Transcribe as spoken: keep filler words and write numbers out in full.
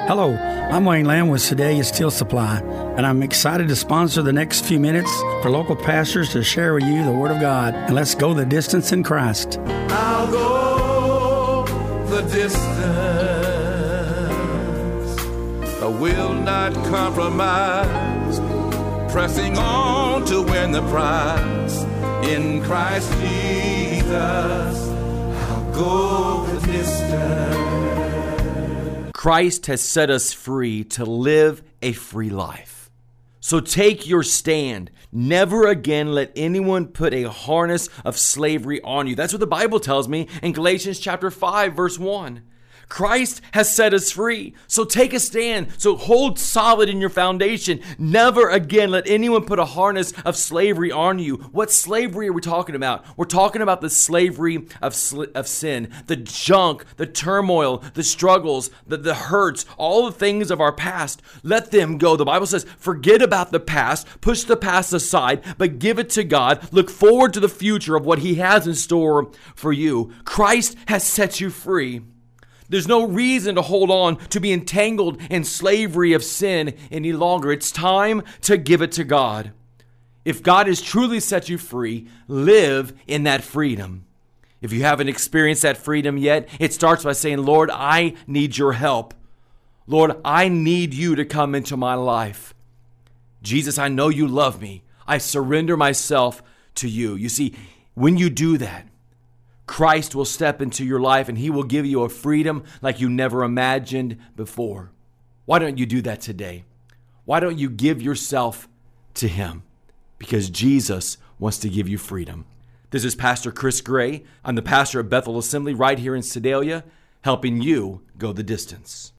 Hello, I'm Wayne Lamb with Sedalia Steel Supply, and I'm excited to sponsor the next few minutes for local pastors to share with you the Word of God. And let's go the distance in Christ. I'll go the distance. I will not compromise, pressing on to win the prize. In Christ Jesus, I'll go the distance. Christ has set us free to live a free life. So take your stand. Never again let anyone put a harness of slavery on you. That's what the Bible tells me in Galatians chapter five, verse one. Christ has set us free. So take a stand. So hold solid in your foundation. Never again let anyone put a harness of slavery on you. What slavery are we talking about? We're talking about the slavery of sl- of sin, the junk, the turmoil, the struggles, the, the hurts, all the things of our past. Let them go. The Bible says, forget about the past, push the past aside, but give it to God. Look forward to the future of what He has in store for you. Christ has set you free. There's no reason to hold on to be entangled in slavery of sin any longer. It's time to give it to God. If God has truly set you free, live in that freedom. If you haven't experienced that freedom yet, it starts by saying, Lord, I need your help. Lord, I need you to come into my life. Jesus, I know you love me. I surrender myself to you. You see, when you do that, Christ will step into your life and He will give you a freedom like you never imagined before. Why don't you do that today? Why don't you give yourself to Him? Because Jesus wants to give you freedom. This is Pastor Chris Gray. I'm the pastor of Bethel Assembly right here in Sedalia, helping you go the distance.